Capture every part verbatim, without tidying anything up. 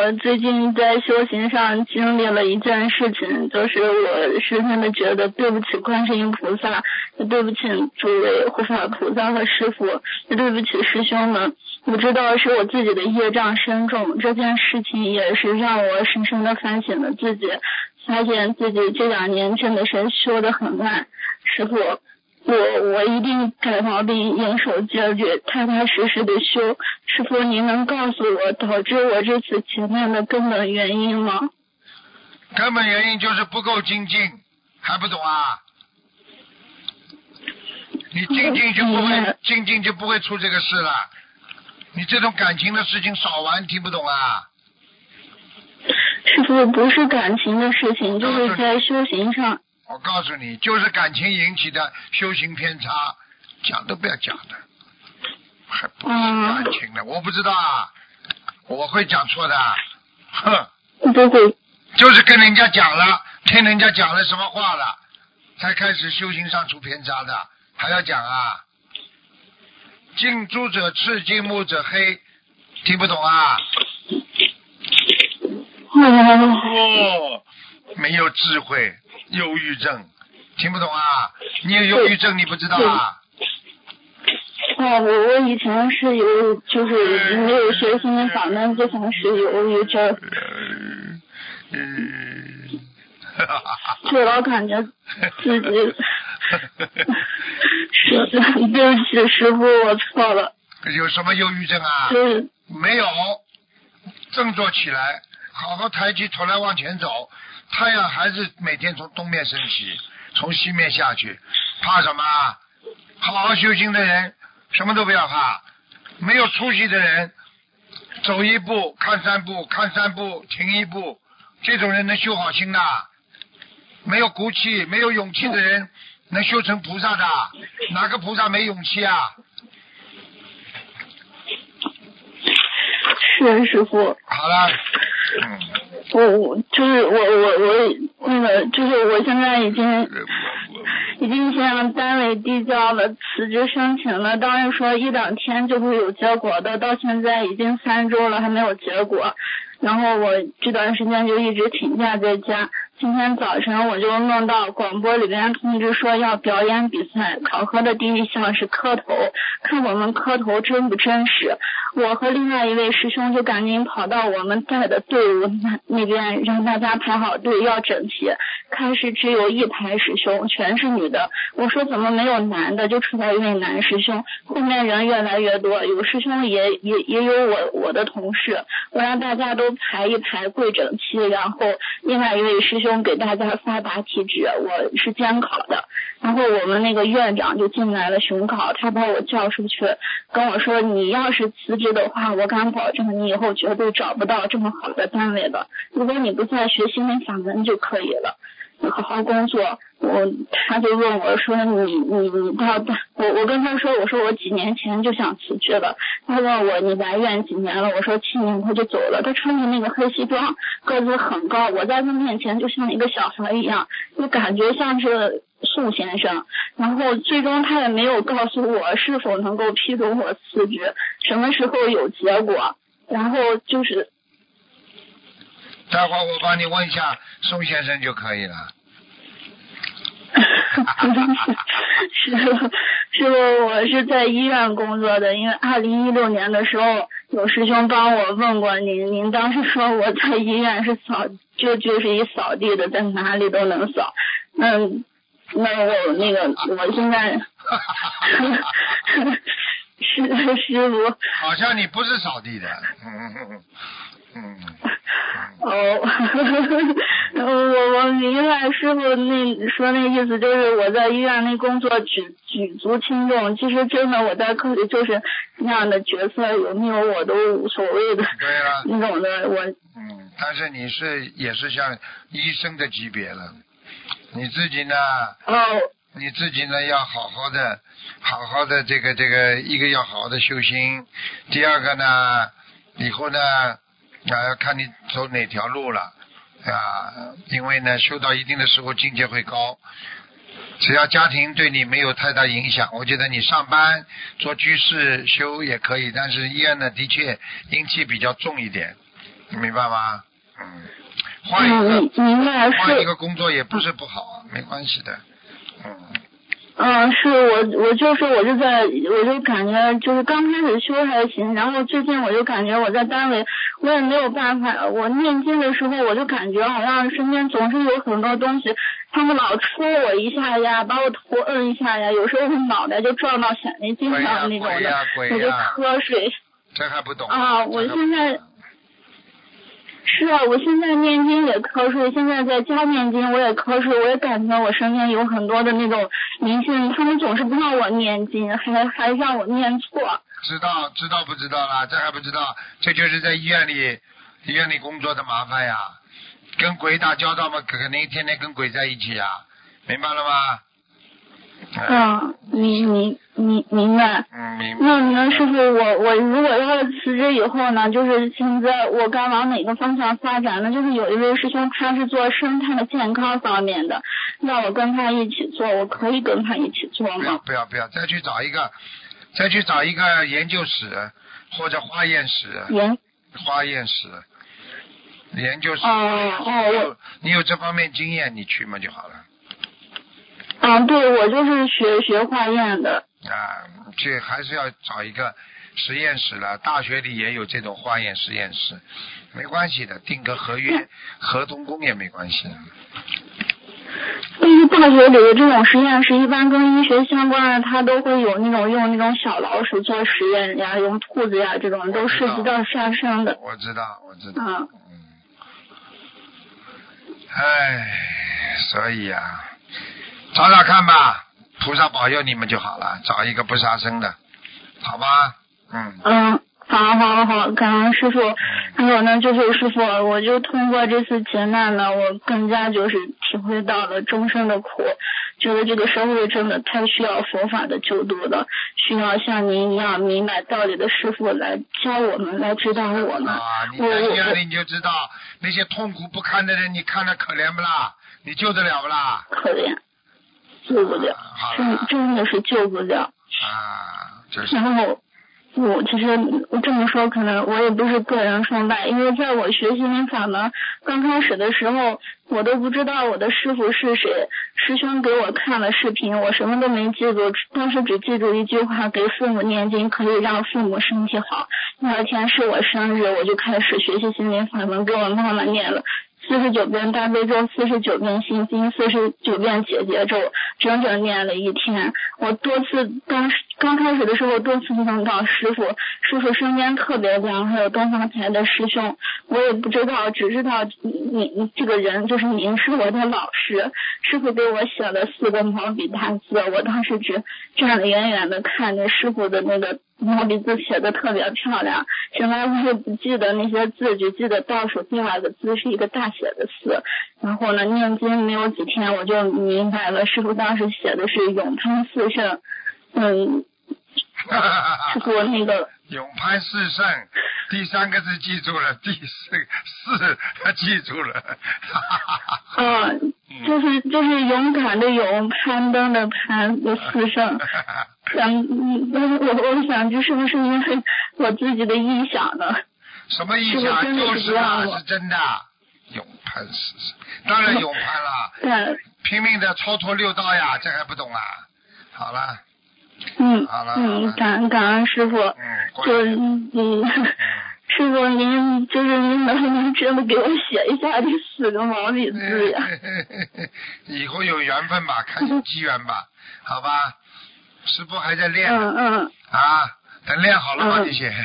我最近在修行上经历了一件事情，就是我深深的觉得对不起观世音菩萨，也对不起诸位护法菩萨和师父，也对不起师兄们。我知道是我自己的业障深重，这件事情也是让我深深的反省了自己，发现自己这两年真的是修得很慢。师父，我我一定改毛病，严守戒律，踏踏实实的修。师父，您能告诉我导致我这次劫难的根本原因吗？ 根本原因就是不够精进，还不懂啊？你精进就不会，精进就不会出这个事了。你这种感情的事情少玩，听不懂啊？ 师父，不是感情的事情，就是在修行上。 我告诉你，就是感情引起的修行偏差，讲都不要讲的，还不是感情的，嗯、我不知道啊，我会讲错的，哼， 不会， 就是跟人家讲了，听人家讲了什么话了，才开始修行上出偏差的，还要讲啊？近朱者赤，近墨者黑，听不懂啊？哦，没有智慧，忧郁症，听不懂啊？你有忧郁症，你不知道啊？ 啊，我我以前是有，就是没有学心法门之前是有忧郁症。 嗯， 就老感觉自己是对不起师父，我错了。 有什么忧郁症啊？ 就是没有，振作起来，好好抬起头来往前走。太阳还是每天从东面升起，从西面下去，怕什么？好好修行的人什么都不要怕，没有出息的人走一步看三步，看三步停一步，这种人能修好心的。没有骨气没有勇气的人能修成菩萨的，哪个菩萨没勇气啊？ 是师父。 好了，嗯， 我我就是我我我那个就是我现在已经已经向单位递交了辞职申请了，当然说一两天就会有结果的，到现在已经三周了还没有结果，然后我这段时间就一直请假在家。今天早晨我就弄到广播里边通知说要表演比赛，考核的第一项是磕头，看我们磕头真不真实。我和另外一位师兄就赶紧跑到我们带的队伍那那边，让大家排好队要整齐。开始只有一排师兄全是女的，我说怎么没有男的，就出来一位男师兄。后面人越来越多，有师兄也也也有我我的同事，我让大家都排一排跪整齐，然后另外一位师兄给大家发答题纸，我是监考的。然后我们那个院长就进来了巡考，他把我叫出去跟我说，你要是辞职的话，我敢保证你以后绝对找不到这么好的单位了，如果你不再学心灵法门就可以了，你好好工作。我他就问我说你你你到我我跟他说我说我几年前就想辞职了，他问我你来院几年了，我说七年他就走了。他穿着那个黑西装，个子很高，我在他面前就像一个小孩一样，就感觉像是宋先生。然后最终他也没有告诉我是否能够批准我辞职，什么时候有结果，然后就是待会儿我帮你问一下宋先生就可以了。 是是我是在医院工作的，因为二零一六年的时候有师兄帮我问过您，您当时说我在医院是扫就就是一扫地的，在哪里都能扫。嗯，那我那个我现在是师傅， 好像你不是扫地的。嗯嗯哦，我我明白师傅那说那意思，就是我在医院那工作举举足轻重，其实真的我在科里就是那样的角色，有没有我都无所谓的。 对了， 那种的我。 嗯，但是你是也是像医生的级别了，你自己呢？ 哦。 你自己呢要好好的，好好的这个这个一个要好好的修心，第二个呢，以后呢。啊，要看你走哪条路了啊！因为呢，修到一定的时候，境界会高。只要家庭对你没有太大影响，我觉得你上班做居士修也可以。但是医院呢，的确阴气比较重一点明白吗？嗯，换一个， 嗯、明白是换一个工作也不是不好，没关系的。嗯。 嗯，是我，我就是我就在，我就感觉就是刚开始修还行，然后最近我就感觉我在单位，我也没有办法，我念经的时候我就感觉好像身边总是有很多东西，他们老戳我一下呀，把我头摁一下呀，有时候我脑袋就撞到显微镜上那种的，我就瞌睡。 这还不懂啊？我现在。是啊，我现在念经也瞌睡，现在在家念经我也瞌睡，我也感觉我身边有很多的那种灵性，他们总是不让我念经，还还让我念错。 知道知道不知道啦？这还不知道？这就是在医院里医院里工作的麻烦呀，跟鬼打交道嘛，肯定天天跟鬼在一起呀，明白了吗？ 嗯，明明明明白。 嗯，明白。 那那师傅，我我如果要是辞职以后呢，就是现在我该往哪个方向发展呢？就是有一位师兄他是做生态健康方面的，让我跟他一起做，我可以跟他一起做吗？ 不要不要不要，再去找一个，再去找一个研究室或者化验室。 研。 化验室。研究室。 哦哦，我。 你有这方面经验，你去嘛就好了。 嗯，对，我就是学学化验的。 啊，这还是要找一个实验室了。大学里也有这种化验实验室，没关系的，订个合约、合同工也没关系。 对于大学里的这种实验室，一般跟医学相关的，它都会有那种用那种小老鼠做实验呀，用兔子呀，这种都涉及到杀生的。 我知道，我知道。 嗯。 嗯。唉，所以呀、啊。找找看吧，菩萨保佑你们就好了，找一个不杀生的，好吧？嗯。 嗯，好，好，好，感恩师傅。还有呢，就是师傅，我就通过这次劫难呢，我更加就是体会到了众生的苦，觉得这个社会真的太需要佛法的救度了，需要像您一样明白道理的师傅来教我们，来指导我们。 啊，你在医院里你就知道那些痛苦不堪的人，你看着可怜不啦？你救得了不啦？ 可怜。救不了，真真的是救不了。 啊，就是。 然后我其实这么说，可能我也不是个人崇拜，因为在我学心灵法门刚开始的时候，我都不知道我的师傅是谁。师兄给我看了视频，我什么都没记住，当时只记住一句话：给父母念经可以让父母身体好。第二天是我生日，我就开始学习心灵法门，给我妈妈念了四十九遍大悲咒，四十九遍心经，四十九遍解结咒，整整念了一天。我多次刚刚开始的时候多次梦到师傅，师傅身边特别亮，还有东方台的师兄，我也不知道，只知道你你这个人就是您是我的老师。师傅给我写了四个毛笔大字，我当时只站得远远的看着师傅的那个毛笔字写的特别漂亮，现在我也不记得那些字，只记得倒数第二个字是一个大写的四。然后呢，念经没有几天我就明白了，师傅当时写的是永攀四圣，嗯，师傅那个永攀四圣，第三个字记住了，第四四他记住了。 啊，就是就是勇敢的勇，攀登的攀的四圣。嗯，但是我我想这是不是因为我自己的臆想呢？ 什么臆想？就是啊，是真的。勇攀四圣，当然勇攀了。 对。 拼命的超脱六道呀，这还不懂啊？好了。 嗯。 好了。 嗯，感恩感恩师傅。 嗯。 就嗯。嗯师傅，您就是您能不能真的给我写一下这四个毛笔字呀？ 以后有缘分吧，看有机缘吧，好吧。师傅还在练。 嗯嗯。 啊，等练好了帮你写。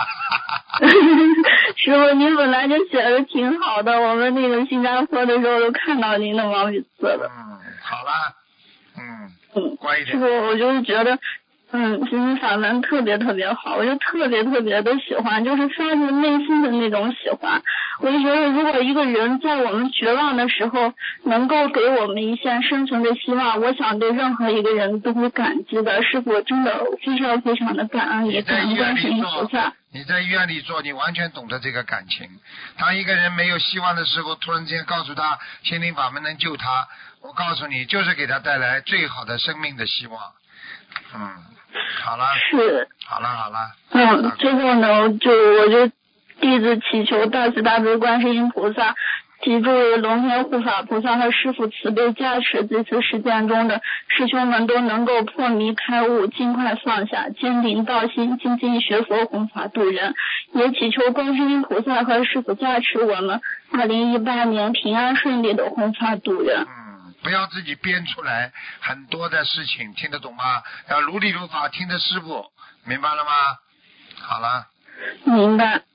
师傅，您本来就写的挺好的，我们那个新加坡的时候都看到您的毛笔字了。 嗯，好了。嗯。 嗯。 乖一点。 师傅，我就是觉得。嗯，心灵法门特别特别好，我就特别特别的喜欢，就是发自内心的那种喜欢。我就觉得，如果一个人在我们绝望的时候，能够给我们一线生存的希望，我想对任何一个人都会感激的。师傅真的非常非常的感恩，也感恩观世音菩萨。 你在医院里做，你完全懂得这个感情。当一个人没有希望的时候，突然间告诉他心灵法门能救他，我告诉你，就是给他带来最好的生命的希望。嗯。好了， 是， 好了好了。 嗯，最后呢，就我就弟子祈求大慈大悲观世音菩萨及诸位龙天护法菩萨和师父慈悲加持，这次实践中的师兄们都能够破迷开悟，尽快放下，坚定道心，精进学佛，弘法度人。也祈求观世音菩萨和师父加持我们二零一八年平安顺利的弘法度人。 嗯，不要自己编出来很多的事情，听得懂吗？要如理如法，听着师父，明白了吗？好了。 明白。